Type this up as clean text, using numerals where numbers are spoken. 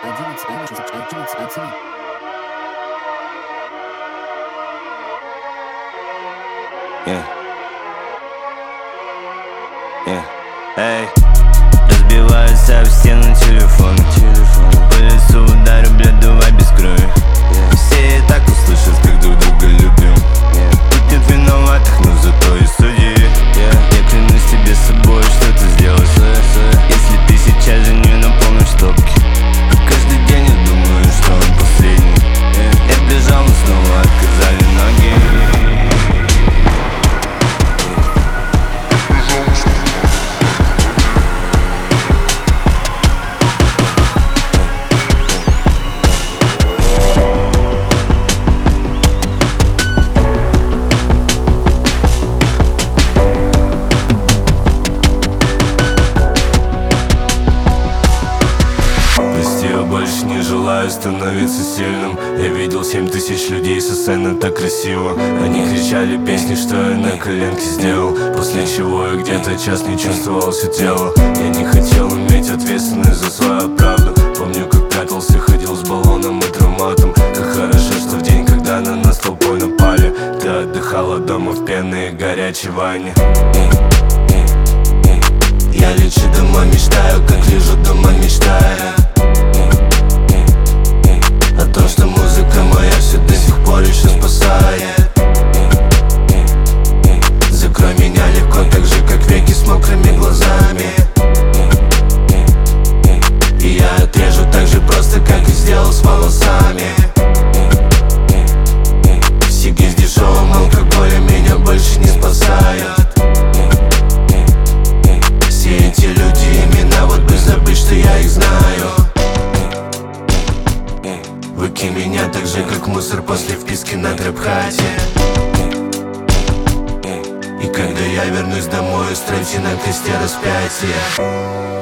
Эй, разбивается об стену телефон. По лицу ударю, блядь, давай без крови. Все и так услышат, как друг друга любим. Тут нет виноватых, но зато и судьи. Я клянусь тебе собой, что ты сделаешь, если ты сейчас же не наполнишь стопки. Каждый день я думаю, что он последний. Я бежал, но снова отказали ноги. Больше не желаю становиться сильным. Я видел 7000 людей со сцены так красиво. Они кричали песни, что я на коленке сделал. После чего я где-то час не чувствовал все тело. Я не хотел иметь ответственность за свою правду. Помню, как прятался, ходил с баллоном и травматом. Как хорошо, что в день, когда на нас толпой напали, ты отдыхала дома в пенной и горячей ванне. Я лечу дома, мечтаю, как лежу дома, мечтаю о том, что музыка моя все до сих пор еще спасает. Закрой меня легко, так же, как веки с мокрыми глазами. И я отрежу так же просто, как и сделал с волосами. Сиги с дешевым алкоголем меня больше не спасают. Все эти люди, имена, вот бы забыть, что я их знаю. Выкинь меня так же, как мусор после вписки на трэп-хате. И когда я вернусь домой, устройте на кресте распятие.